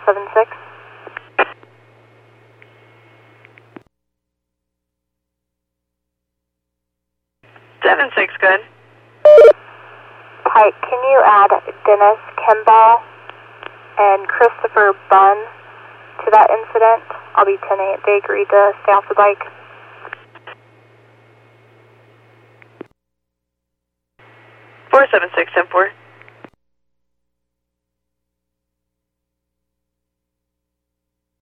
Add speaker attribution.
Speaker 1: 476.
Speaker 2: 76, good.
Speaker 1: Hi, can you add Dennis Kimball and Christopher Bunn to that incident? I'll be 10-8. They agreed to stay off the bike.
Speaker 2: 476, 10-4.